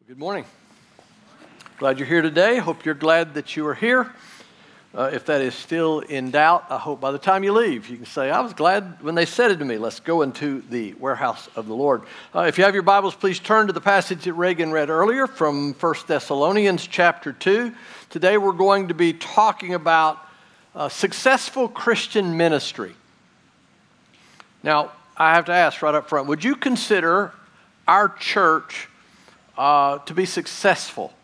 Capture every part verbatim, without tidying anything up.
Good morning. Glad you're here today. Hope you're glad that you are here. Uh, if that is still in doubt, I hope by the time you leave, you can say, I was glad when they said it to me. Let's go into the warehouse of the Lord. Uh, if you have your Bibles, please turn to the passage that Reagan read earlier from First Thessalonians chapter two. Today we're going to be talking about uh, successful Christian ministry. Now, I have to ask right up front, would you consider our church Uh, to be successful?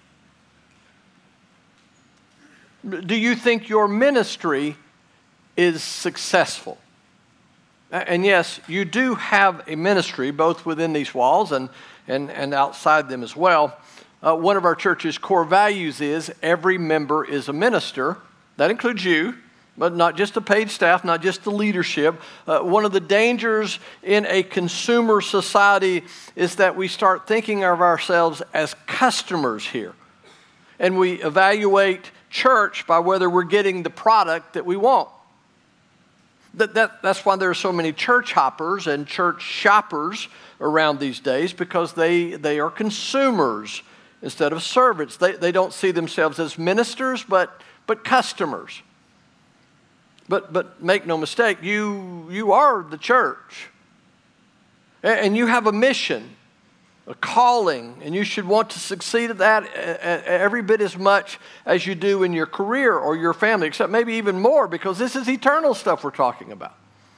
Do you think your ministry is successful? And yes, you do have a ministry both within these walls and, and, and outside them as well. Uh, one of our church's core values is every member is a minister. That includes you, but not just the paid staff, not just the leadership. Uh, one of the dangers in a consumer society is that we start thinking of ourselves as customers here. And we evaluate church by whether we're getting the product that we want. That, that, that's why there are so many church hoppers and church shoppers around these days, because they, they are consumers instead of servants. They, they don't see themselves as ministers, but, but customers. But but make no mistake, you you are the church. And you have a mission, a calling, and you should want to succeed at that every bit as much as you do in your career or your family, except maybe even more, because this is eternal stuff we're talking about.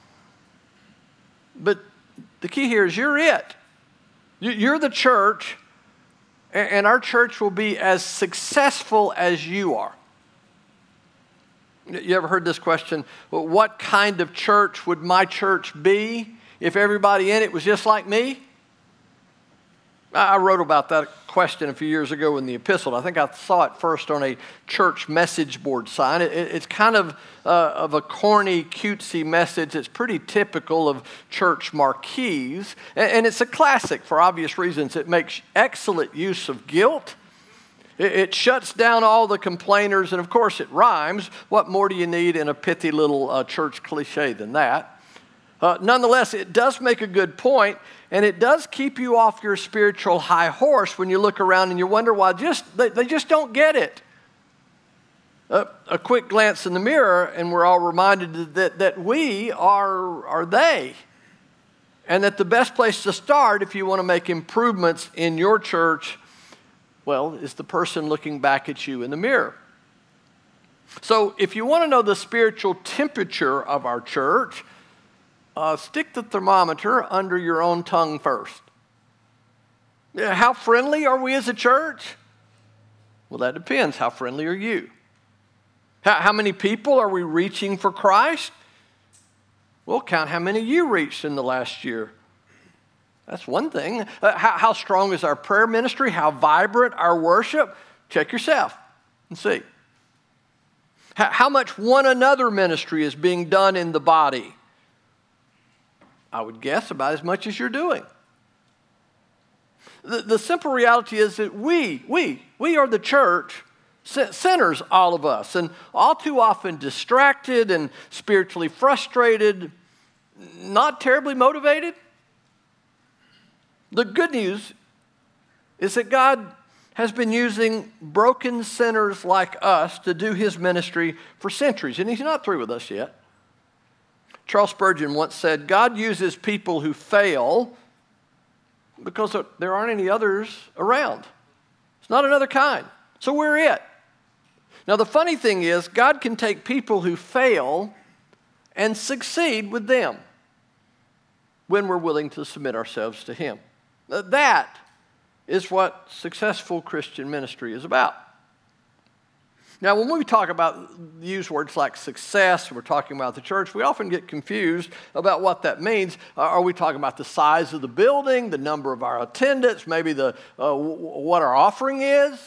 But the key here is you're it. You're the church, and our church will be as successful as you are. You ever heard this question? Well, what kind of church would my church be if everybody in it was just like me? I wrote about that question a few years ago in the epistle. I think I saw it first on a church message board sign. It, it's kind of uh, of a corny, cutesy message. It's pretty typical of church marquees. And, and it's a classic for obvious reasons. It makes excellent use of guilt. It shuts down all the complainers, and of course it rhymes. What more do you need in a pithy little uh, church cliche than that? Uh, nonetheless, it does make a good point, and it does keep you off your spiritual high horse when you look around and you wonder why just they, they just don't get it. Uh, a quick glance in the mirror, and we're all reminded that, that we are, are they, and that the best place to start if you want to make improvements in your church, well, is the person looking back at you in the mirror. So if you want to know the spiritual temperature of our church, uh, stick the thermometer under your own tongue first. Yeah, how friendly are we as a church? Well, that depends. How friendly are you? How, how many people are we reaching for Christ? Well, count how many you reached in the last year. That's one thing. Uh, how, how strong is our prayer ministry? How vibrant our worship? Check yourself and see. How, how much one another ministry is being done in the body? I would guess about as much as you're doing. The, the simple reality is that we, we, we are the church, sinners, all of us, and all too often distracted and spiritually frustrated, not terribly motivated. The good news is that God has been using broken sinners like us to do his ministry for centuries, and he's not through with us yet. Charles Spurgeon once said, God uses people who fail because there aren't any others around. It's not another kind. So we're it. Now, the funny thing is, God can take people who fail and succeed with them when we're willing to submit ourselves to him. That is what successful Christian ministry is about. Now, when we talk about, use words like success, we're talking about the church, we often get confused about what that means. Uh, are we talking about the size of the building, the number of our attendants, maybe the uh, w- what our offering is?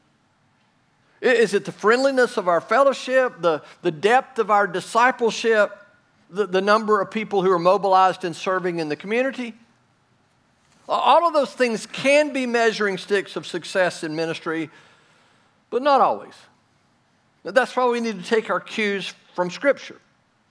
Is it the friendliness of our fellowship, the, the depth of our discipleship, the, the number of people who are mobilized and serving in the community? All of those things can be measuring sticks of success in ministry, but not always. That's why we need to take our cues from Scripture.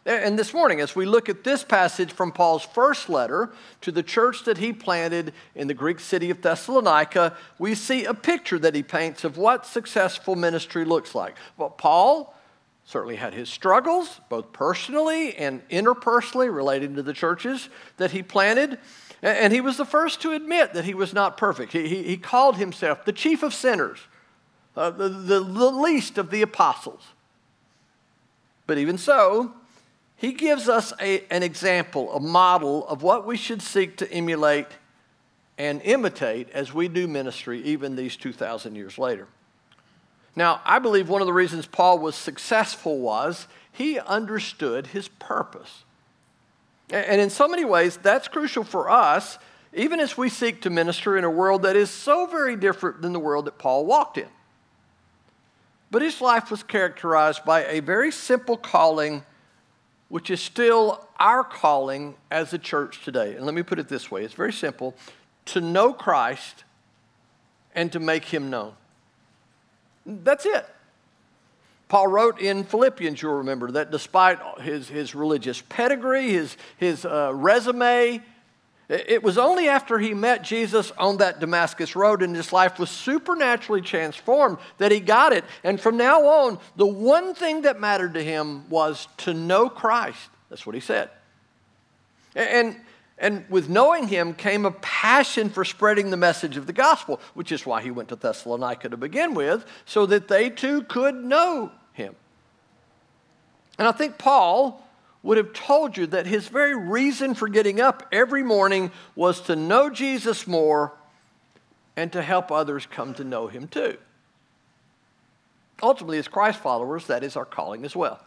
And this morning, as we look at this passage from Paul's first letter to the church that he planted in the Greek city of Thessalonica, we see a picture that he paints of what successful ministry looks like. Well, Paul certainly had his struggles, both personally and interpersonally relating to the churches that he planted. And he was the first to admit that he was not perfect. He, he, he called himself the chief of sinners, uh, the, the, the least of the apostles. But even so, he gives us a, an example, a model of what we should seek to emulate and imitate as we do ministry even these two thousand years later. Now, I believe one of the reasons Paul was successful was he understood his purpose. And in so many ways, that's crucial for us, even as we seek to minister in a world that is so very different than the world that Paul walked in. But his life was characterized by a very simple calling, which is still our calling as a church today. And let me put it this way. It's very simple. To know Christ and to make him known. That's it. Paul wrote in Philippians, you'll remember, that despite his, his religious pedigree, his, his uh, resume, it was only after he met Jesus on that Damascus road and his life was supernaturally transformed that he got it. And from now on, the one thing that mattered to him was to know Christ. That's what he said. And, and with knowing him came a passion for spreading the message of the gospel, which is why he went to Thessalonica to begin with, so that they too could know him. And I think Paul would have told you that his very reason for getting up every morning was to know Jesus more and to help others come to know him too. Ultimately, as Christ followers, that is our calling as well.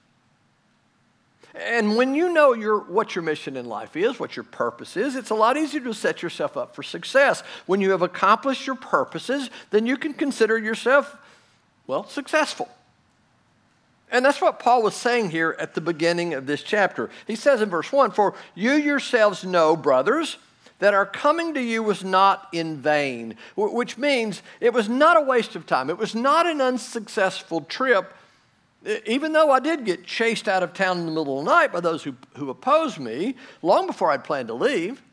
And when you know your, what your mission in life is, what your purpose is, it's a lot easier to set yourself up for success. When you have accomplished your purposes, then you can consider yourself, well, successful. And that's what Paul was saying here at the beginning of this chapter. He says in verse one, "For you yourselves know, brothers, that our coming to you was not in vain," which means it was not a waste of time. It was not an unsuccessful trip, even though I did get chased out of town in the middle of the night by those who, who opposed me long before I'd planned to leave.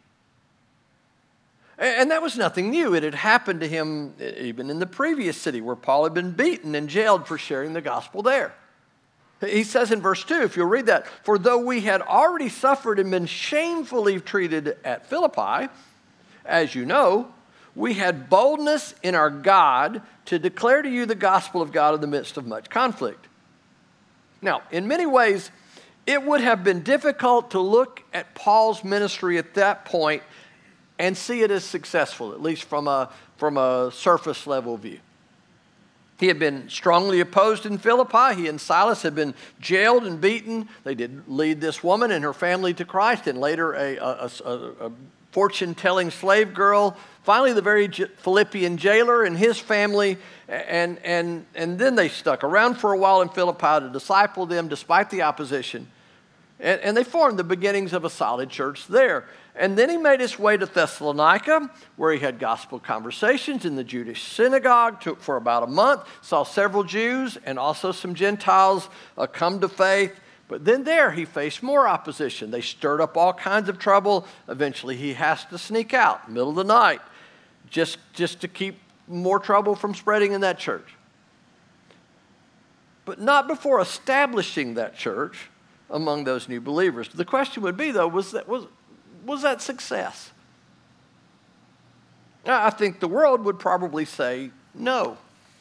And that was nothing new. It had happened to him even in the previous city where Paul had been beaten and jailed for sharing the gospel there. He says in verse two, if you'll read that, "For though we had already suffered and been shamefully treated at Philippi, as you know, we had boldness in our God to declare to you the gospel of God in the midst of much conflict." Now, in many ways, it would have been difficult to look at Paul's ministry at that point and see it as successful, at least from a, from a surface level view. He had been strongly opposed in Philippi. He and Silas had been jailed and beaten. They did lead this woman and her family to Christ, and later a, a, a, a fortune-telling slave girl. Finally, the very Philippian jailer and his family. And, and, and then they stuck around for a while in Philippi to disciple them despite the opposition. And, and they formed the beginnings of a solid church there. And then he made his way to Thessalonica, where he had gospel conversations in the Jewish synagogue to, for about a month, saw several Jews and also some Gentiles uh, come to faith. But then there he faced more opposition. They stirred up all kinds of trouble. Eventually he has to sneak out middle of the night just, just to keep more trouble from spreading in that church. But not before establishing that church among those new believers. The question would be, though, was that, was, was that success? Now, I think the world would probably say no.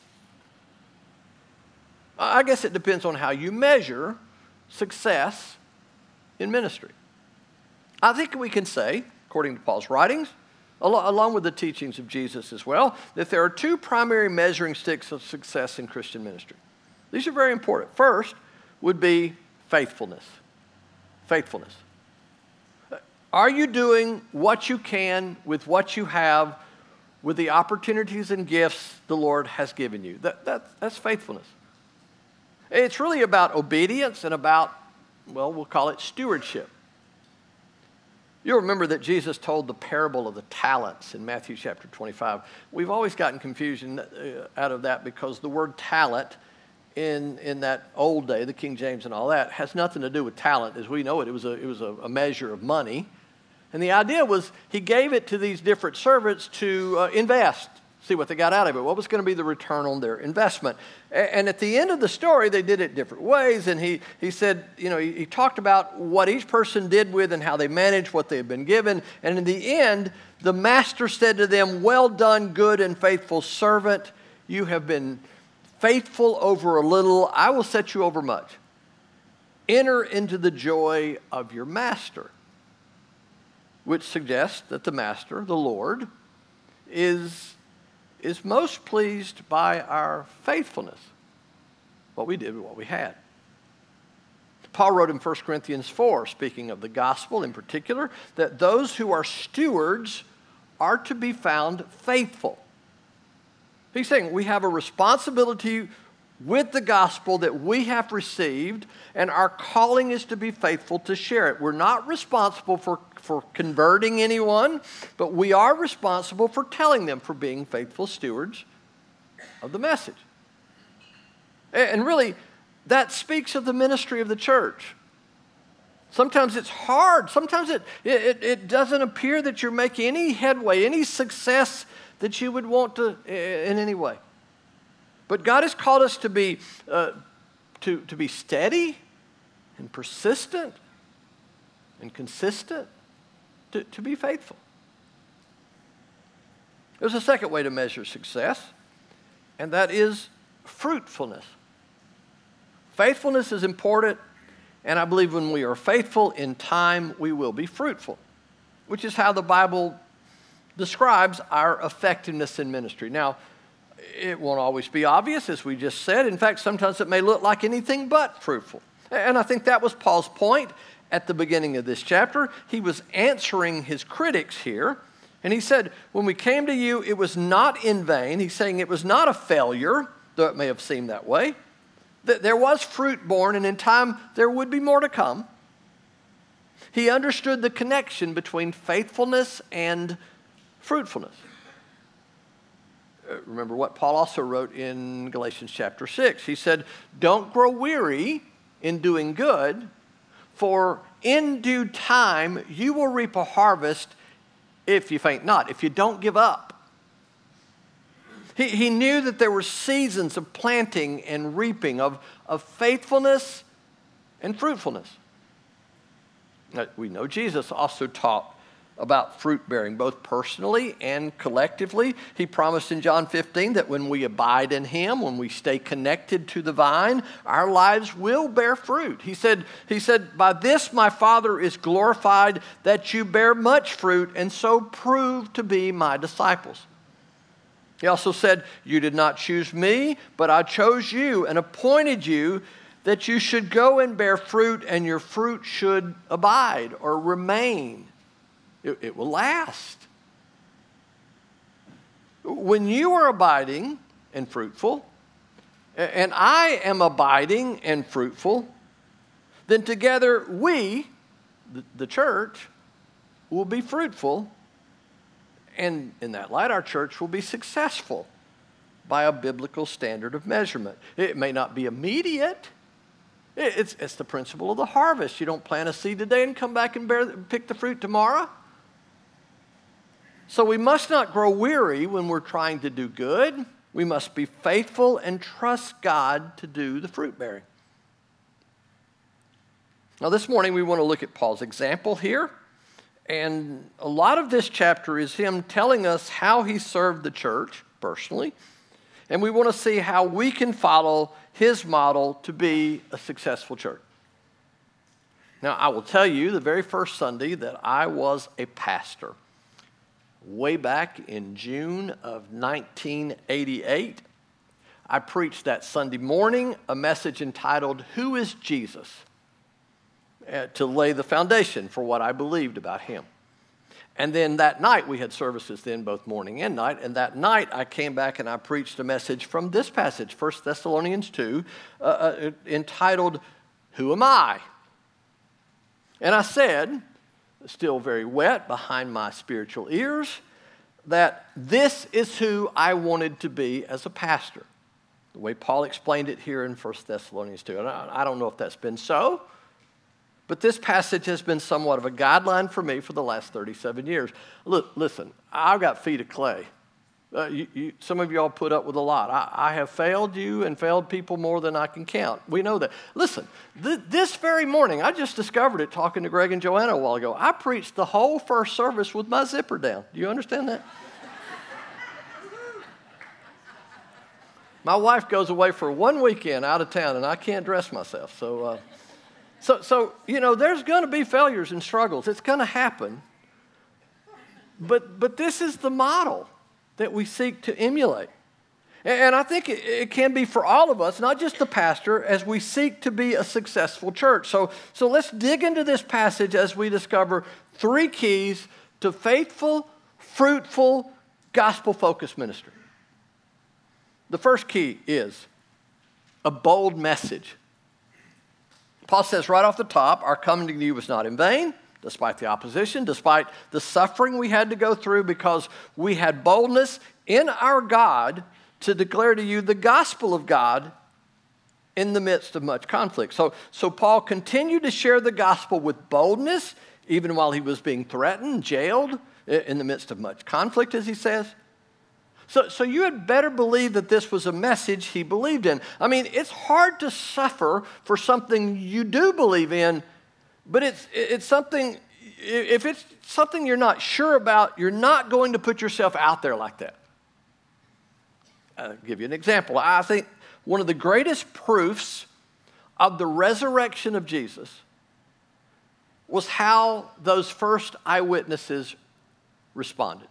I guess it depends on how you measure success in ministry. I think we can say, according to Paul's writings, along with the teachings of Jesus as well, that there are two primary measuring sticks of success in Christian ministry. These are very important. First would be faithfulness. Faithfulness. Are you doing what you can with what you have, with the opportunities and gifts the Lord has given you? That, that, that's faithfulness. It's really about obedience and about, well, we'll call it stewardship. You'll remember that Jesus told the parable of the talents in Matthew chapter twenty-five. We've always gotten confusion out of that because the word talent in, in that old day, the King James and all that, has nothing to do with talent as we know it. It was a, it was a, a measure of money. And the idea was he gave it to these different servants to uh, invest, see what they got out of it, what was going to be the return on their investment. And at the end of the story, they did it different ways. And he, he said, you know, he, he talked about what each person did with and how they managed what they had been given. And in the end, the master said to them, "Well done, good and faithful servant. You have been faithful over a little. I will set you over much. Enter into the joy of your master." Which suggests that the master, the Lord, is, is most pleased by our faithfulness, what we did with what we had. Paul wrote in First Corinthians four, speaking of the gospel in particular, that those who are stewards are to be found faithful. He's saying we have a responsibility with the gospel that we have received, and our calling is to be faithful to share it. We're not responsible for, for converting anyone, but we are responsible for telling them, for being faithful stewards of the message. And really, that speaks of the ministry of the church. Sometimes it's hard. Sometimes it, it, it doesn't appear that you're making any headway, any success that you would want to in any way. But God has called us to be, uh, to, to be steady and persistent and consistent, to, to be faithful. There's a second way to measure success, and that is fruitfulness. Faithfulness is important, and I believe when we are faithful in time, we will be fruitful, which is how the Bible describes our effectiveness in ministry. Now, it won't always be obvious, as we just said. In fact, sometimes it may look like anything but fruitful. And I think that was Paul's point at the beginning of this chapter. He was answering his critics here. And he said, when we came to you, it was not in vain. He's saying it was not a failure, though it may have seemed that way. That there was fruit born, and in time there would be more to come. He understood the connection between faithfulness and fruitfulness. Remember what Paul also wrote in Galatians chapter six. He said, "Don't grow weary in doing good, for in due time you will reap a harvest if you faint not," if you don't give up. He, he knew that there were seasons of planting and reaping, of, of faithfulness and fruitfulness. Now, we know Jesus also taught about fruit bearing, both personally and collectively. He promised in John fifteen that when we abide in him, when we stay connected to the vine, our lives will bear fruit. He said, he said, "By this my Father is glorified, that you bear much fruit, and so prove to be my disciples." He also said, "You did not choose me, but I chose you and appointed you that you should go and bear fruit, and your fruit should abide," or remain. It, it will last. When you are abiding and fruitful, and I am abiding and fruitful, then together we, the, the church, will be fruitful. And in that light, our church will be successful by a biblical standard of measurement. It may not be immediate. It's, it's the principle of the harvest. You don't plant a seed today and come back and bear, pick the fruit tomorrow. So we must not grow weary when we're trying to do good. We must be faithful and trust God to do the fruit bearing. Now this morning we want to look at Paul's example here. And a lot of this chapter is him telling us how he served the church personally. And we want to see how we can follow his model to be a successful church. Now I will tell you, the very first Sunday that I was a pastor, way back in June of nineteen eighty-eight, I preached that Sunday morning a message entitled, "Who is Jesus?" Uh, to lay the foundation for what I believed about him. And then that night, we had services then both morning and night, and that night I came back and I preached a message from this passage, First Thessalonians two, uh, uh, entitled, "Who Am I?" And I said, still very wet behind my spiritual ears, that this is who I wanted to be as a pastor. the way Paul explained it here in First Thessalonians two. And I, I don't know if that's been so, but this passage has been somewhat of a guideline for me for the last thirty-seven years. Look, listen, I've got feet of clay. Uh, you, you, some of y'all put up with a lot. I, I have failed you and failed people more than I can count. We know that. Listen, th- this very morning, I just discovered it talking to Greg and Joanna a while ago. I preached the whole first service with my zipper down. Do you understand that? My wife goes away for one weekend out of town, and I can't dress myself. So, uh, so, so you know, there's going to be failures and struggles. It's going to happen. But, but this is the model that we seek to emulate. And I think it can be for all of us, not just the pastor, as we seek to be a successful church. So, so let's dig into this passage as we discover three keys to faithful, fruitful, gospel-focused ministry. The first key is a bold message. Paul says right off the top, our coming to you was not in vain, despite the opposition, despite the suffering we had to go through, because we had boldness in our God to declare to you the gospel of God in the midst of much conflict. So, so Paul continued to share the gospel with boldness, even while he was being threatened, jailed, in the midst of much conflict, as he says. So, so you had better believe that this was a message he believed in. I mean, it's hard to suffer for something you do believe in, but it's, it's something, if it's something you're not sure about, you're not going to put yourself out there like that. I'll give you an example. I think one of the greatest proofs of the resurrection of Jesus was how those first eyewitnesses responded.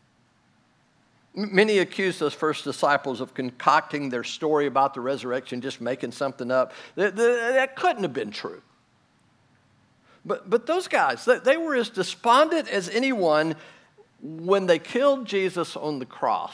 Many accused those first disciples of concocting their story about the resurrection, just making something up. That, that, that couldn't have been true. But, but those guys, they, they were as despondent as anyone when they killed Jesus on the cross.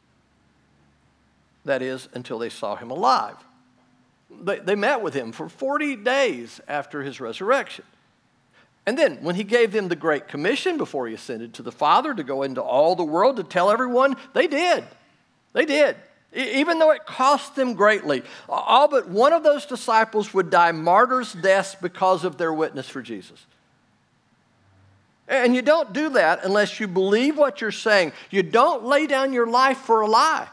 That is, until they saw him alive. They, they met with him for forty days after his resurrection. And then, when he gave them the Great Commission before he ascended to the Father to go into all the world to tell everyone, they did. They did. Even though it cost them greatly. All but one of those disciples would die martyrs' deaths because of their witness for Jesus. And you don't do that unless you believe what you're saying. You don't lay down your life for a lie.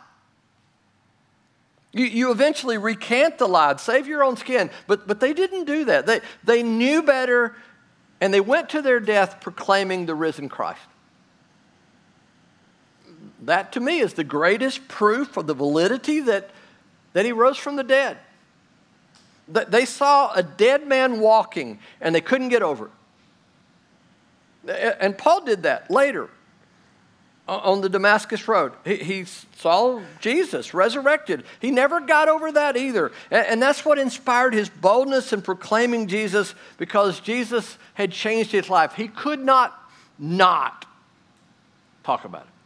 You, you eventually recant the lie, save your own skin. But, but they didn't do that. They, they knew better, and they went to their death proclaiming the risen Christ. That, to me, is the greatest proof of the validity that, that he rose from the dead. They saw a dead man walking, and they couldn't get over it. And Paul did that later on the Damascus Road. He, he saw Jesus resurrected. He never got over that either. And, and that's what inspired his boldness in proclaiming Jesus, because Jesus had changed his life. He could not not talk about it.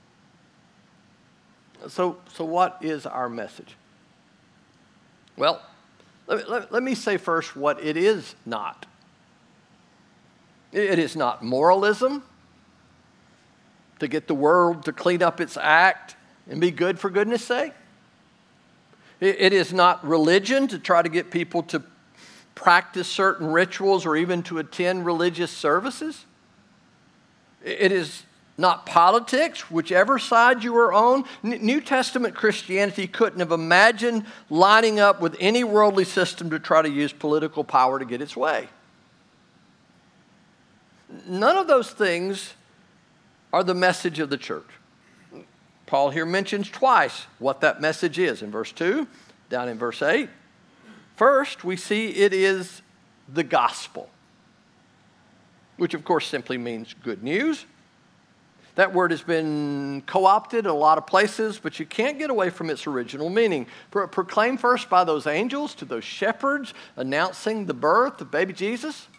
So, so what is our message? Well, let, let, let me say first what it is not. It is not moralism to get the world to clean up its act and be good for goodness sake. It, it is not religion to try to get people to practice certain rituals or even to attend religious services. It, it is not politics, whichever side you are on. New Testament Christianity couldn't have imagined lining up with any worldly system to try to use political power to get its way. None of those things are the message of the church. Paul here mentions twice what that message is. In verse two, down in verse eight. First, we see it is the gospel, which of course simply means good news. That word has been co-opted in a lot of places, but you can't get away from its original meaning. Pro- proclaimed first by those angels to those shepherds announcing the birth of baby Jesus.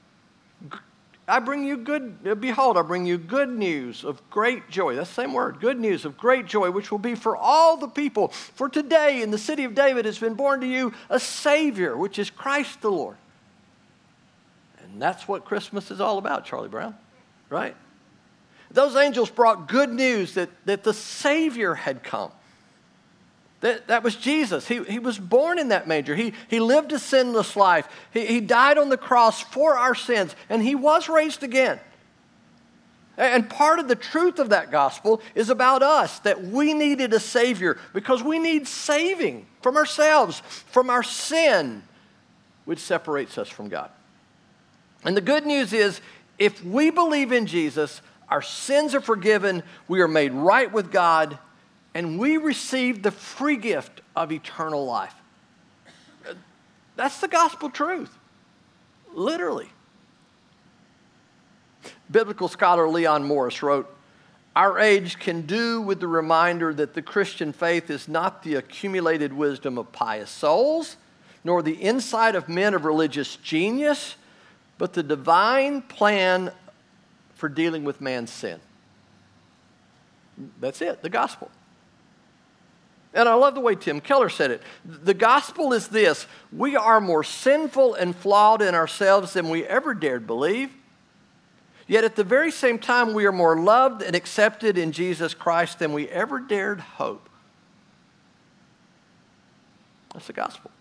I bring you good, behold, I bring you good news of great joy. That's the same word, good news of great joy, which will be for all the people. For today in the city of David has been born to you a Savior, which is Christ the Lord. And that's what Christmas is all about, Charlie Brown, right? Those angels brought good news that, that the Savior had come. That, that was Jesus. He, he was born in that manger. He, he lived a sinless life. He, he died on the cross for our sins, and he was raised again. And part of the truth of that gospel is about us, that we needed a Savior because we need saving from ourselves, from our sin, which separates us from God. And the good news is, if we believe in Jesus, our sins are forgiven, we are made right with God, and we receive the free gift of eternal life. That's the gospel truth, literally. Biblical scholar Leon Morris wrote, "Our age can do with the reminder that the Christian faith is not the accumulated wisdom of pious souls, nor the insight of men of religious genius, but the divine plan for dealing with man's sin." That's it, the gospel. And I love the way Tim Keller said it. The gospel is this: we are more sinful and flawed in ourselves than we ever dared believe. Yet at the very same time, we are more loved and accepted in Jesus Christ than we ever dared hope. That's the gospel.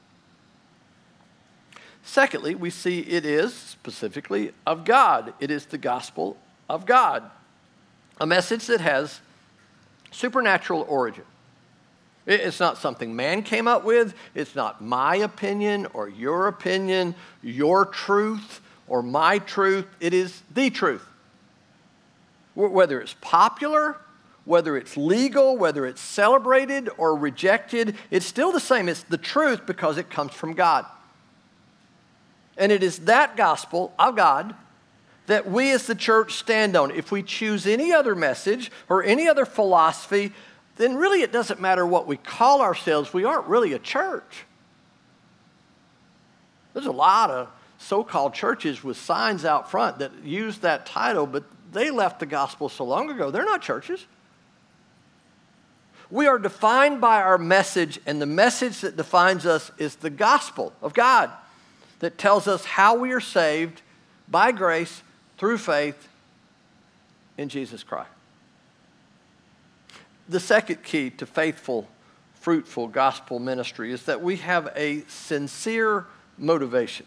Secondly, we see it is specifically of God. It is the gospel of God, a message that has supernatural origin. It's not something man came up with. It's not my opinion or your opinion, your truth or my truth. It is the truth. Whether it's popular, whether it's legal, whether it's celebrated or rejected, it's still the same. It's the truth because it comes from God. And it is that gospel of God that we as the church stand on. If we choose any other message or any other philosophy, then really it doesn't matter what we call ourselves. We aren't really a church. There's a lot of so-called churches with signs out front that use that title, but they left the gospel so long ago. They're not churches. We are defined by our message, and the message that defines us is the gospel of God that tells us how we are saved by grace through faith in Jesus Christ. The second key to faithful, fruitful gospel ministry is that we have a sincere motivation.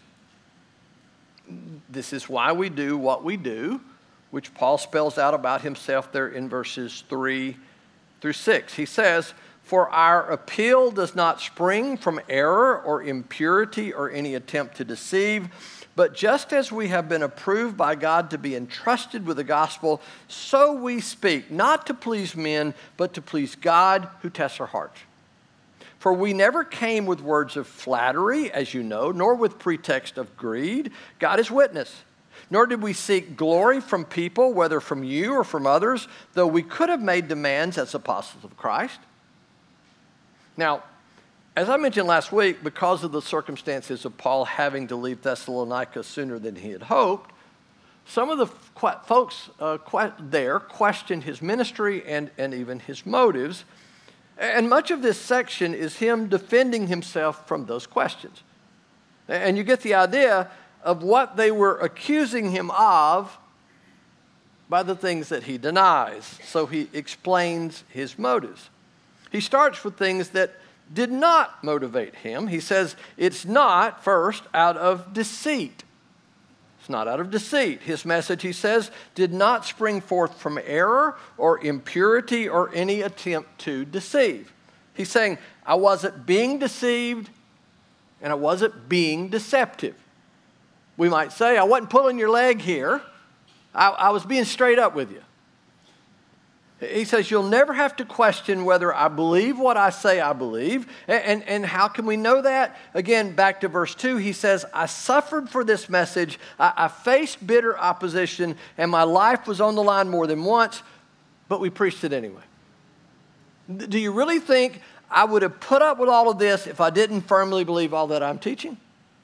This is why we do what we do, which Paul spells out about himself there in verses three through six. He says, "For our appeal does not spring from error or impurity or any attempt to deceive, but just as we have been approved by God to be entrusted with the gospel, so we speak, not to please men, but to please God who tests our hearts. For we never came with words of flattery, as you know, nor with pretext of greed. God is witness. Nor did we seek glory from people, whether from you or from others, though we could have made demands as apostles of Christ." Now, as I mentioned last week, because of the circumstances of Paul having to leave Thessalonica sooner than he had hoped, some of the qu- folks uh, qu- there questioned his ministry and, and even his motives. And much of this section is him defending himself from those questions. And you get the idea of what they were accusing him of by the things that he denies. So he explains his motives. He starts with things that did not motivate him. He says it's not, first, out of deceit. It's not out of deceit. His message, he says, did not spring forth from error or impurity or any attempt to deceive. He's saying, I wasn't being deceived and I wasn't being deceptive. We might say, I wasn't pulling your leg here. I, I was being straight up with you. He says, you'll never have to question whether I believe what I say I believe. And, and, and how can we know that? Again, back to verse two, he says, I suffered for this message. I, I faced bitter opposition, and my life was on the line more than once, but we preached it anyway. Do you really think I would have put up with all of this if I didn't firmly believe all that I'm teaching?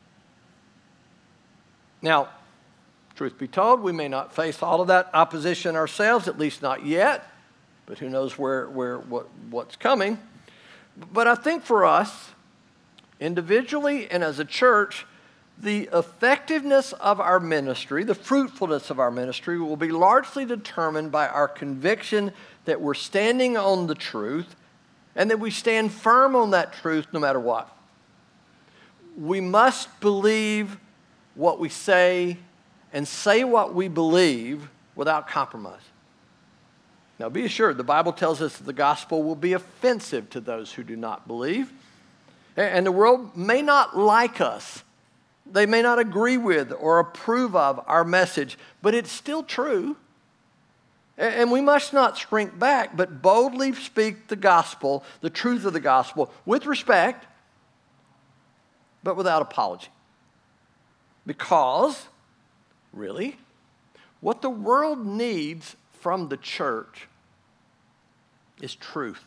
Now, truth be told, we may not face all of that opposition ourselves, at least not yet. But who knows where, where, what, what's coming. But I think for us, individually and as a church, the effectiveness of our ministry, the fruitfulness of our ministry will be largely determined by our conviction that we're standing on the truth and that we stand firm on that truth no matter what. We must believe what we say and say what we believe without compromise. Now, be assured, the Bible tells us that the gospel will be offensive to those who do not believe. And the world may not like us. They may not agree with or approve of our message, but it's still true. And we must not shrink back, but boldly speak the gospel, the truth of the gospel, with respect, but without apology. Because, really, what the world needs from the church is truth.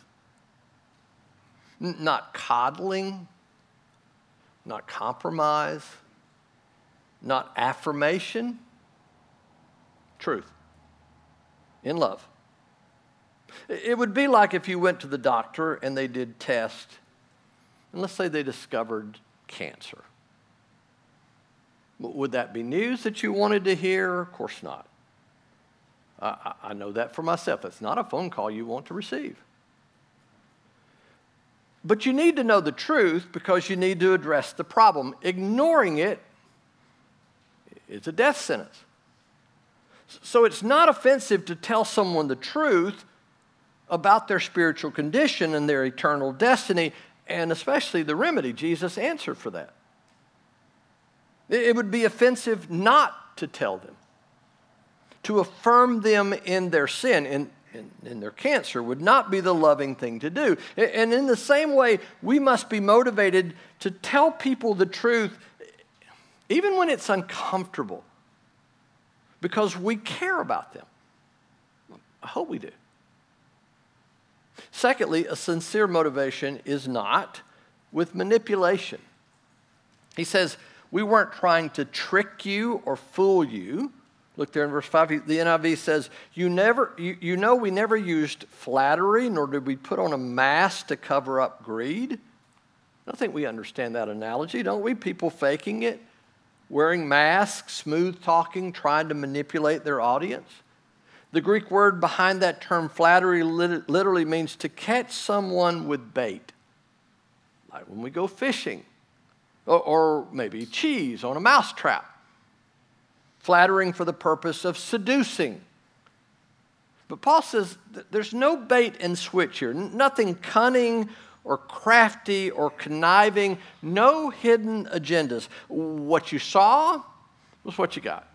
N- not coddling, not compromise, not affirmation, truth in love. It would be like if you went to the doctor and they did tests, and let's say they discovered cancer. Would that be news that you wanted to hear? Of course not. I, I know that for myself. It's not a phone call you want to receive. But you need to know the truth because you need to address the problem. Ignoring it is a death sentence. So it's not offensive to tell someone the truth about their spiritual condition and their eternal destiny, and especially the remedy. Jesus answered for that. It would be offensive not to tell them. To affirm them in their sin, in, in, in their cancer, would not be the loving thing to do. And in the same way, we must be motivated to tell people the truth, even when it's uncomfortable, because we care about them. I hope we do. Secondly, a sincere motivation is not with manipulation. He says, we weren't trying to trick you or fool you. Look there in verse five, the N I V says, you never, you, you know we never used flattery, nor did we put on a mask to cover up greed. I think we understand that analogy, don't we? People faking it, wearing masks, smooth talking, trying to manipulate their audience. The Greek word behind that term flattery literally means to catch someone with bait. Like when we go fishing, or, or maybe cheese on a mousetrap. Flattering for the purpose of seducing. But Paul says there's no bait and switch here. Nothing cunning or crafty or conniving. No hidden agendas. What you saw was what you got.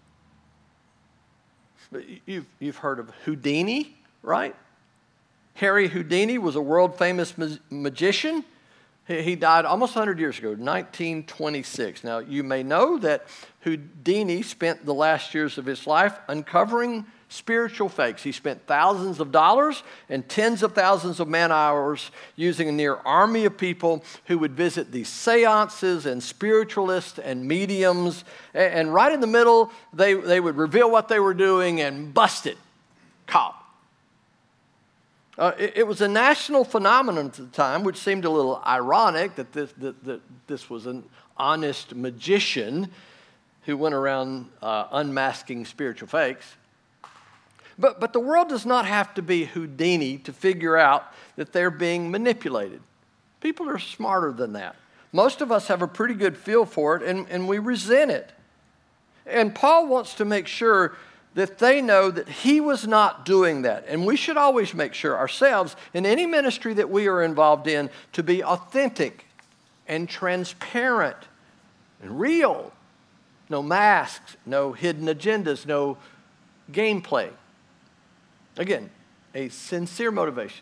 You've, you've heard of Houdini, right? Harry Houdini was a world-famous ma- magician. He died almost one hundred years ago, nineteen twenty-six. Now, you may know that Houdini spent the last years of his life uncovering spiritual fakes. He spent thousands of dollars and tens of thousands of man-hours using a near army of people who would visit these seances and spiritualists and mediums. And right in the middle, they, they would reveal what they were doing and busted, caught. Uh, it, it was a national phenomenon at the time, which seemed a little ironic that this, that, that this was an honest magician who went around uh, unmasking spiritual fakes. But, but the world does not have to be Houdini to figure out that they're being manipulated. People are smarter than that. Most of us have a pretty good feel for it, and, and we resent it. And Paul wants to make sure that they know that he was not doing that. And we should always make sure ourselves, in any ministry that we are involved in, to be authentic and transparent and real. No masks, no hidden agendas, no gameplay. Again, a sincere motivation.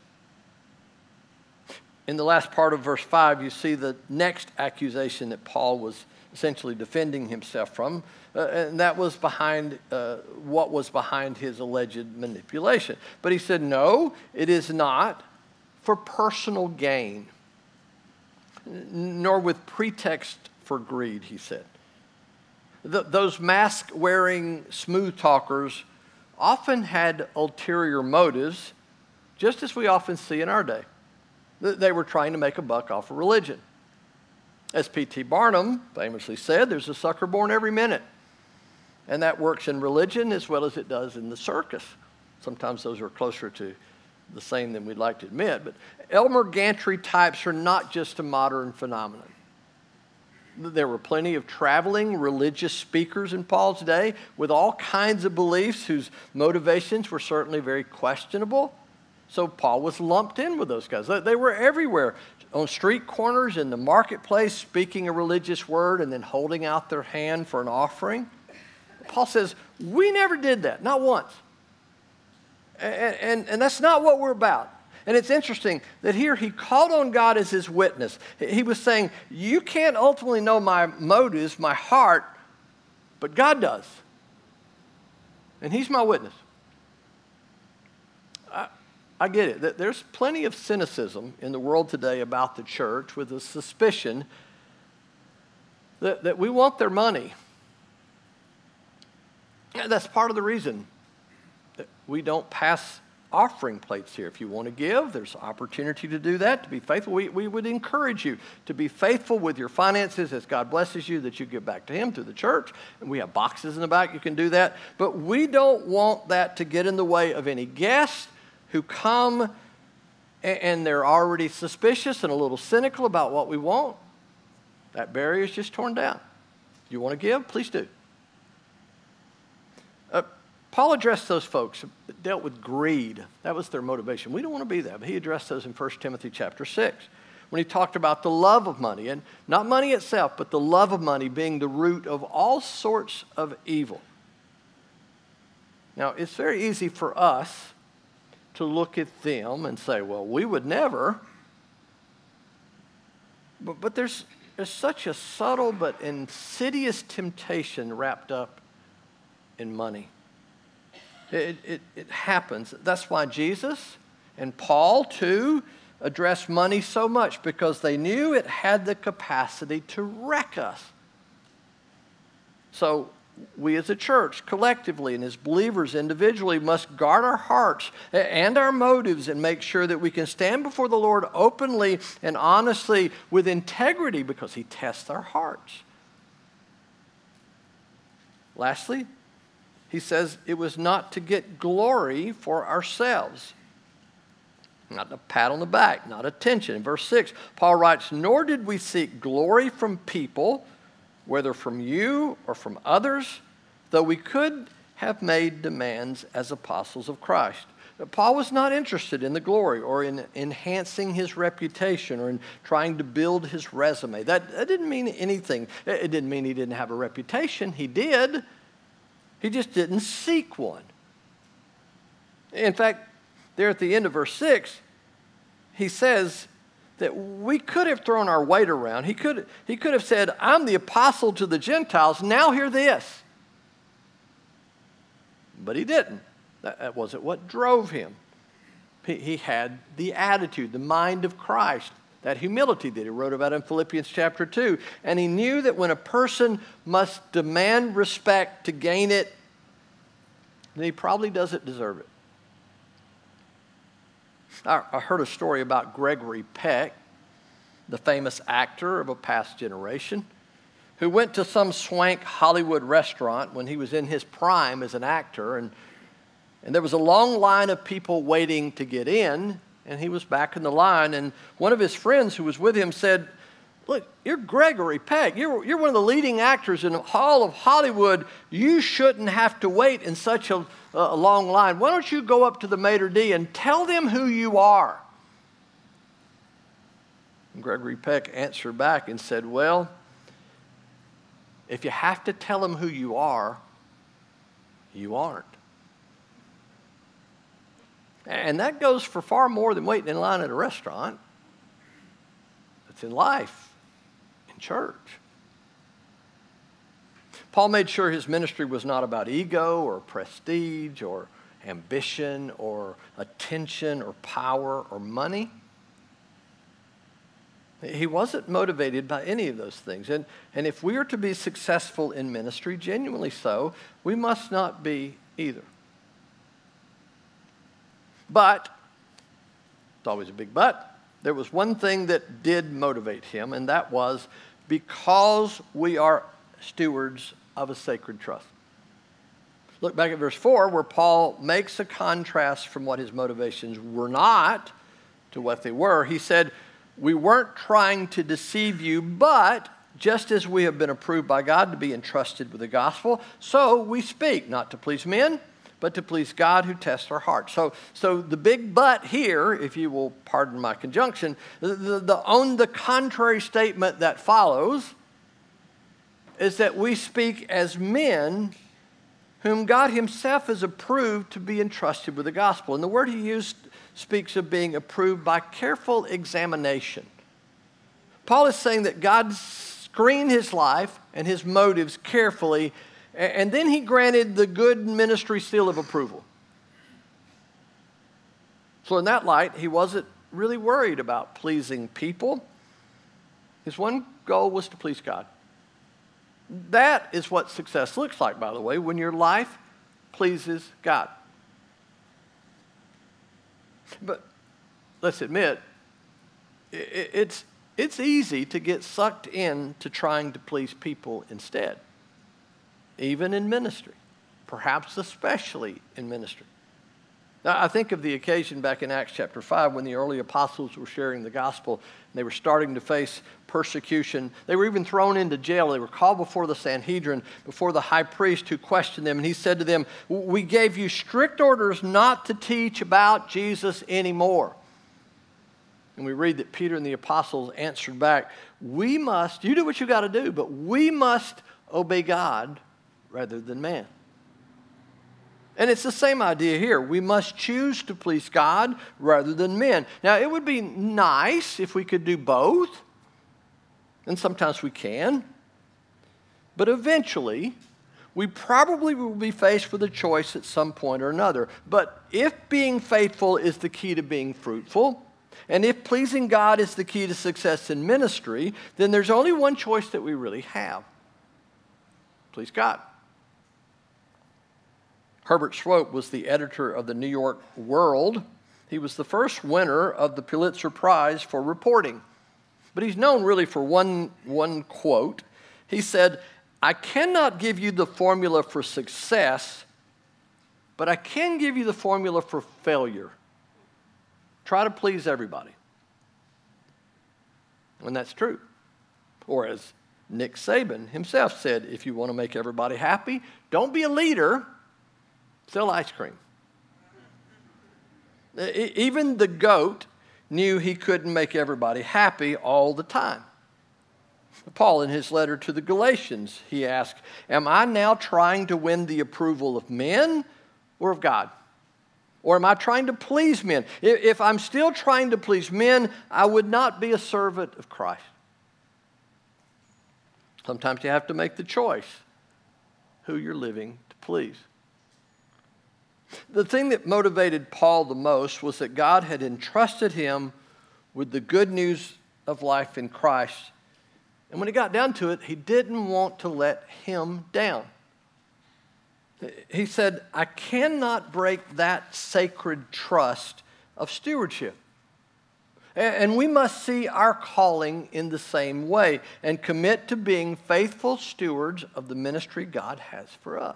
In the last part of verse five, you see the next accusation that Paul was essentially defending himself from, uh, and that was behind uh, what was behind his alleged manipulation. But he said, no, it is not for personal gain, nor with pretext for greed, he said. The, those mask-wearing smooth talkers often had ulterior motives, just as we often see in our day. They were trying to make a buck off of religion. As P T Barnum famously said, there's a sucker born every minute. And that works in religion as well as it does in the circus. Sometimes those are closer to the same than we'd like to admit, but Elmer Gantry types are not just a modern phenomenon. There were plenty of traveling religious speakers in Paul's day with all kinds of beliefs whose motivations were certainly very questionable. So Paul was lumped in with those guys. They were everywhere, on street corners, in the marketplace, speaking a religious word and then holding out their hand for an offering. Paul says, we never did that, not once. And, and, and that's not what we're about. And it's interesting that here he called on God as his witness. He was saying, you can't ultimately know my motives, my heart, but God does. And he's my witness. I, I get it. There's plenty of cynicism in the world today about the church with a suspicion that, that we want their money. That's part of the reason that we don't pass offering plates here. If you want to give, there's opportunity to do that, to be faithful. We, we would encourage you to be faithful with your finances as God blesses you, that you give back to him through the church. And we have boxes in the back, you can do that. But we don't want that to get in the way of any guests who come and, and they're already suspicious and a little cynical about what we want. That barrier is just torn down. If you want to give, please do. Uh, Paul addressed those folks that dealt with greed. That was their motivation. We don't want to be that, but he addressed those in First Timothy chapter six when he talked about the love of money, and not money itself, but the love of money being the root of all sorts of evil. Now, it's very easy for us to look at them and say, well, we would never. But, but there's, there's such a subtle but insidious temptation wrapped up in money. It, it, it happens. That's why Jesus and Paul, too, addressed money so much, because they knew it had the capacity to wreck us. So we as a church, collectively, and as believers individually, must guard our hearts and our motives and make sure that we can stand before the Lord openly and honestly with integrity, because he tests our hearts. Lastly, he says it was not to get glory for ourselves. Not a pat on the back, not attention. In verse six, Paul writes, nor did we seek glory from people, whether from you or from others, though we could have made demands as apostles of Christ. Paul was not interested in the glory or in enhancing his reputation or in trying to build his resume. That, that didn't mean anything. It didn't mean he didn't have a reputation. He did. He just didn't seek one. In fact, there at the end of verse six, he says that we could have thrown our weight around. He could, he could have said, I'm the apostle to the Gentiles, now hear this. But he didn't. That, that wasn't what drove him. He, he had the attitude, the mind of Christ, that humility that he wrote about in Philippians chapter two. And he knew that when a person must demand respect to gain it, then he probably doesn't deserve it. I, I heard a story about Gregory Peck, the famous actor of a past generation, who went to some swank Hollywood restaurant when he was in his prime as an actor, and, and there was a long line of people waiting to get in, and he was back in the line, and one of his friends who was with him said, look, you're Gregory Peck. You're, you're one of the leading actors in all of Hollywood. You shouldn't have to wait in such a, a long line. Why don't you go up to the maitre d' and tell them who you are? And Gregory Peck answered back and said, well, if you have to tell them who you are, you aren't. And that goes for far more than waiting in line at a restaurant. It's in life, in church. Paul made sure his ministry was not about ego or prestige or ambition or attention or power or money. He wasn't motivated by any of those things. And, and if we are to be successful in ministry, genuinely so, we must not be either. But, it's always a big but, there was one thing that did motivate him, and that was because we are stewards of a sacred trust. Look back at verse four, where Paul makes a contrast from what his motivations were not to what they were. He said, we weren't trying to deceive you, but just as we have been approved by God to be entrusted with the gospel, so we speak, not to please men, but to please God who tests our hearts. So, so the big but here, if you will pardon my conjunction, the, the, the on the contrary statement that follows is that we speak as men whom God himself has approved to be entrusted with the gospel. And the word he used speaks of being approved by careful examination. Paul is saying that God screened his life and his motives carefully, and then he granted the good ministry seal of approval. So in that light, he wasn't really worried about pleasing people. His one goal was to please God. That is what success looks like, by the way, when your life pleases God. But let's admit, it's, it's easy to get sucked into trying to please people instead, even in ministry, perhaps especially in ministry. Now, I think of the occasion back in Acts chapter five when the early apostles were sharing the gospel and they were starting to face persecution. They were even thrown into jail. They were called before the Sanhedrin, before the high priest who questioned them. And he said to them, we gave you strict orders not to teach about Jesus anymore. And we read that Peter and the apostles answered back, we must, you do what you got to do, but we must obey God rather than man. And it's the same idea here. We must choose to please God rather than men. Now, it would be nice if we could do both, and sometimes we can. But eventually, we probably will be faced with a choice at some point or another. But if being faithful is the key to being fruitful, and if pleasing God is the key to success in ministry, then there's only one choice that we really have. Please God. Herbert Swope was the editor of the New York World. He was the first winner of the Pulitzer Prize for reporting. But he's known really for one, one quote. He said, I cannot give you the formula for success, but I can give you the formula for failure. Try to please everybody. And that's true. Or as Nick Saban himself said, if you want to make everybody happy, don't be a leader. Sell ice cream. Even the goat knew he couldn't make everybody happy all the time. Paul, in his letter to the Galatians, he asked, am I now trying to win the approval of men or of God? Or am I trying to please men? If I'm still trying to please men, I would not be a servant of Christ. Sometimes you have to make the choice who you're living to please. The thing that motivated Paul the most was that God had entrusted him with the good news of life in Christ. And when it got down to it, he didn't want to let him down. He said, I cannot break that sacred trust of stewardship. And we must see our calling in the same way and commit to being faithful stewards of the ministry God has for us.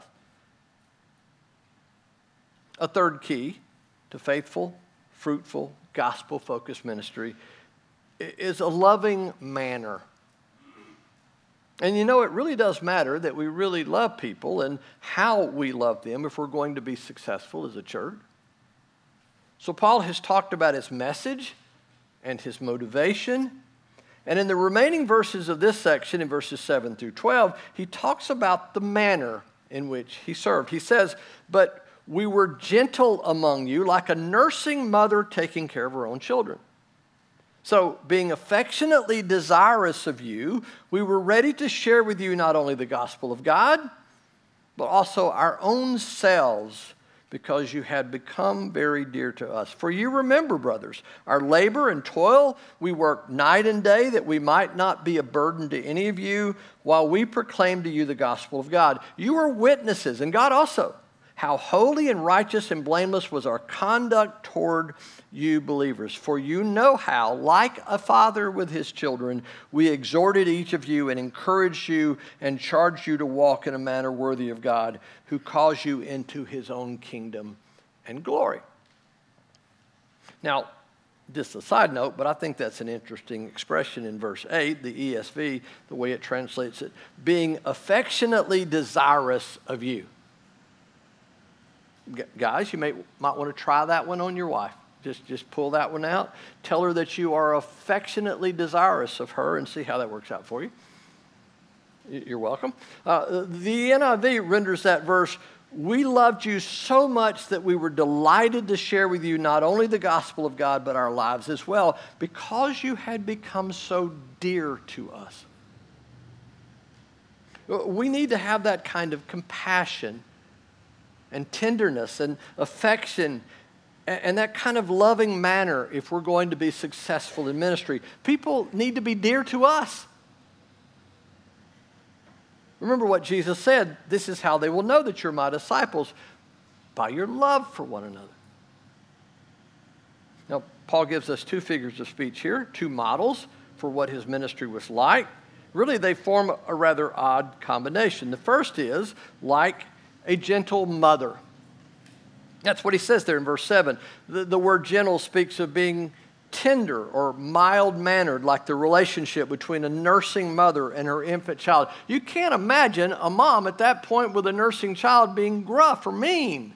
A third key to faithful, fruitful, gospel-focused ministry is a loving manner. And you know, it really does matter that we really love people and how we love them if we're going to be successful as a church. So Paul has talked about his message and his motivation. And in the remaining verses of this section, in verses seven through twelve, he talks about the manner in which he served. He says, but we were gentle among you, like a nursing mother taking care of her own children. So, being affectionately desirous of you, we were ready to share with you not only the gospel of God, but also our own selves, because you had become very dear to us. For you remember, brothers, our labor and toil, we worked night and day that we might not be a burden to any of you while we proclaim to you the gospel of God. You are witnesses, and God also, how holy and righteous and blameless was our conduct toward you believers. For you know how, like a father with his children, we exhorted each of you and encouraged you and charged you to walk in a manner worthy of God, who calls you into his own kingdom and glory. Now, just a side note, but I think that's an interesting expression in verse eight, the E S V, the way it translates it, being affectionately desirous of you. G- guys, you may, might want to try that one on your wife. Just, just pull that one out. Tell her that you are affectionately desirous of her and see how that works out for you. You're welcome. Uh, the N I V renders that verse, we loved you so much that we were delighted to share with you not only the gospel of God, but our lives as well, because you had become so dear to us. We need to have that kind of compassion and tenderness and affection and that kind of loving manner if we're going to be successful in ministry. People need to be dear to us. Remember what Jesus said, this is how they will know that you're my disciples, by your love for one another. Now, Paul gives us two figures of speech here, two models for what his ministry was like. Really, they form a rather odd combination. The first is like a gentle mother. That's what he says there in verse seven. The, the word gentle speaks of being tender or mild-mannered, like the relationship between a nursing mother and her infant child. You can't imagine a mom at that point with a nursing child being gruff or mean.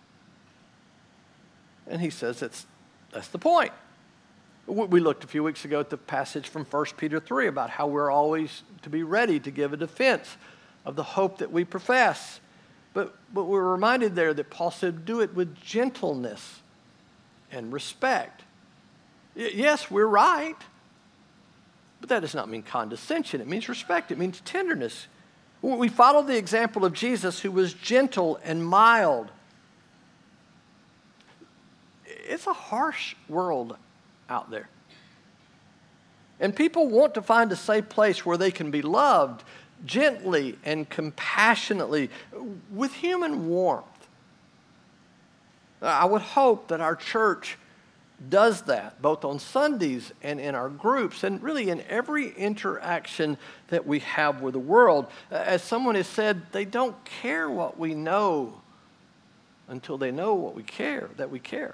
And he says that's, that's the point. We looked a few weeks ago at the passage from First Peter three about how we're always to be ready to give a defense of the hope that we profess. But, but we're reminded there that Paul said, do it with gentleness and respect. Yes, we're right, but that does not mean condescension. It means respect. It means tenderness. We follow the example of Jesus, who was gentle and mild. It's a harsh world out there. And people want to find a safe place where they can be loved gently and compassionately with human warmth. I would hope that our church does that, both on Sundays and in our groups, and really in every interaction that we have with the world. As someone has said, they don't care what we know until they know what we care, that we care.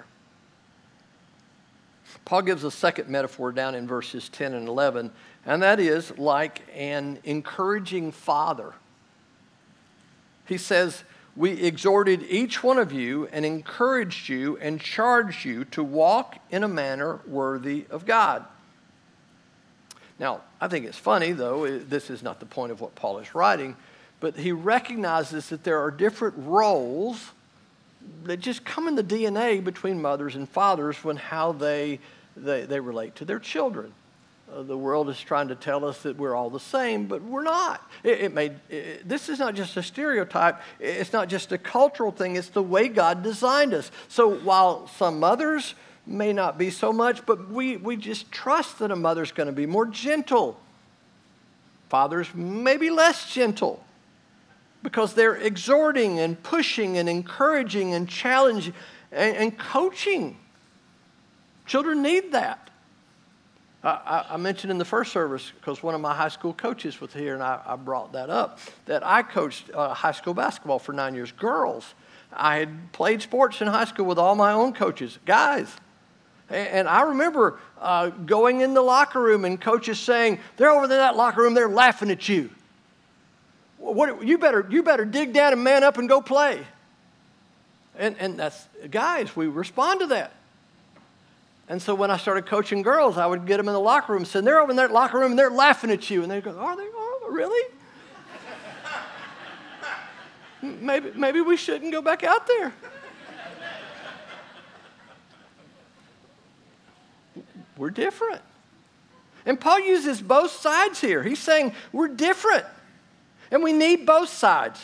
Paul gives a second metaphor down in verses ten and eleven, and that is like an encouraging father. He says, we exhorted each one of you and encouraged you and charged you to walk in a manner worthy of God. Now, I think it's funny, though, this is not the point of what Paul is writing, but he recognizes that there are different roles that just come in the D N A between mothers and fathers when how they, they, they relate to their children. Uh, the world is trying to tell us that we're all the same, but we're not. It, it made, it, this is not just a stereotype. It's not just a cultural thing. It's the way God designed us. So while some mothers may not be so much, but we, we just trust that a mother's going to be more gentle. Fathers may be less gentle because they're exhorting and pushing and encouraging and challenging and, and coaching. Children need that. I, I mentioned in the first service, because one of my high school coaches was here, and I, I brought that up, that I coached uh, high school basketball for nine years, girls. I had played sports in high school with all my own coaches, guys. And, and I remember uh, going in the locker room and coaches saying, they're over in that locker room, they're laughing at you. What, you, better, you better dig down and man up and go play. And, and that's, guys, we respond to that. And so when I started coaching girls, I would get them in the locker room, saying, they're over in that locker room and they're laughing at you. And they'd go, are they? Oh, really? maybe, maybe we shouldn't go back out there. We're different. And Paul uses both sides here. He's saying we're different. And we need both sides.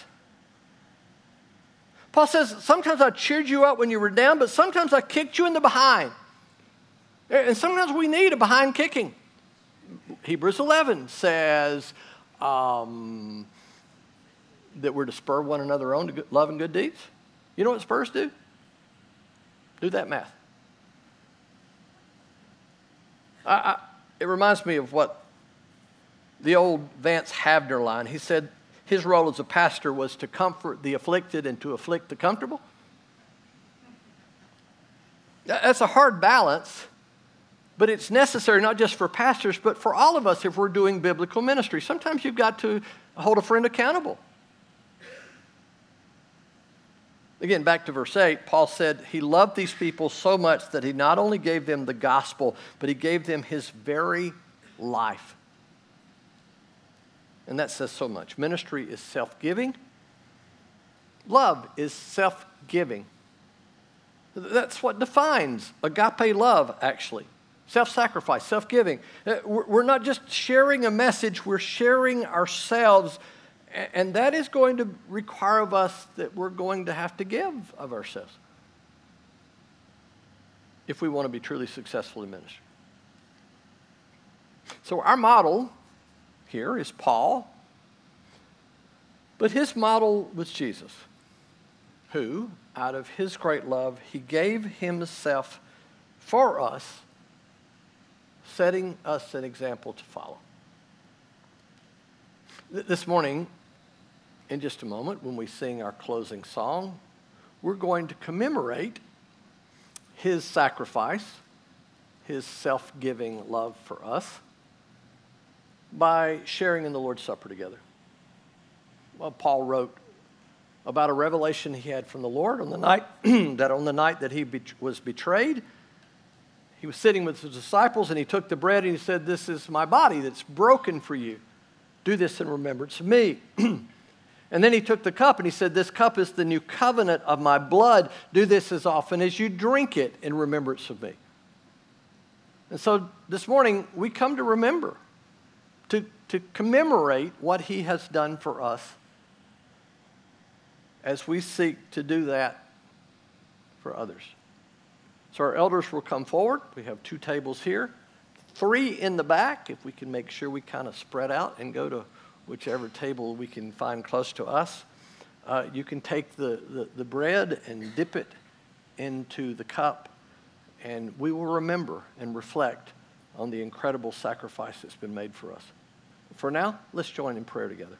Paul says, sometimes I cheered you up when you were down, but sometimes I kicked you in the behind. And sometimes we need a behind kicking. Hebrews eleven says um, that we're to spur one another on to love and good deeds. You You know what spurs do? Do that math. I, I, it reminds me of what the old Vance Havner line. He said his role as a pastor was to comfort the afflicted and to afflict the comfortable. That's a hard balance, but it's necessary not just for pastors, but for all of us if we're doing biblical ministry. Sometimes you've got to hold a friend accountable. Again, back to verse eight, Paul said he loved these people so much that he not only gave them the gospel, but he gave them his very life. And that says so much. Ministry is self-giving. Love is self-giving. That's what defines agape love, actually. Self-sacrifice, self-giving. We're not just sharing a message, we're sharing ourselves. And that is going to require of us that we're going to have to give of ourselves if we want to be truly successful in ministry. So our model here is Paul, but his model was Jesus, who, out of his great love, he gave himself for us, setting us an example to follow. This morning, in just a moment, when we sing our closing song, we're going to commemorate his sacrifice, his self-giving love for us, by sharing in the Lord's Supper together. Well, Paul wrote about a revelation he had from the Lord on the night that on the night that he be- was betrayed. He was sitting with his disciples, and he took the bread and he said, "This is my body that's broken for you. Do this in remembrance of me." And then he took the cup and he said, "This cup is the new covenant of my blood. Do this as often as you drink it in remembrance of me." And so this morning we come to remember, to, to commemorate what he has done for us as we seek to do that for others. So our elders will come forward. We have two tables here, three in the back, if we can make sure we kind of spread out and go to whichever table we can find close to us. Uh, you can take the, the, the bread and dip it into the cup, and we will remember and reflect on the incredible sacrifice that's been made for us. For now, let's join in prayer together.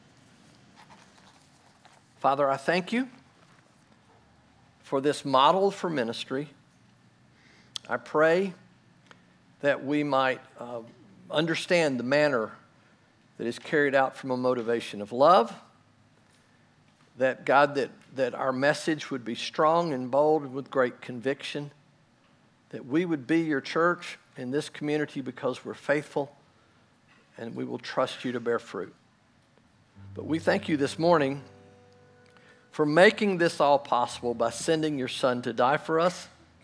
Father, I thank you for this model for ministry. I pray that we might uh, understand the manner that is carried out from a motivation of love, that, God, that, that our message would be strong and bold and with great conviction, that we would be your church in this community because we're faithful and we will trust you to bear fruit. But we thank you this morning for making this all possible by sending your Son to die for us.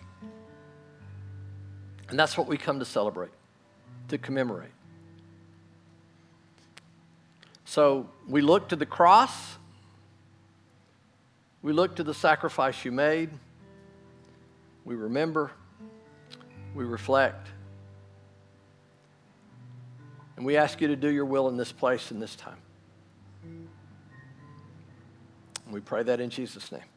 And that's what we come to celebrate, to commemorate. So we look to the cross. We look to the sacrifice you made. We remember. We reflect. And we ask you to do your will in this place and this time. And we pray that in Jesus' name.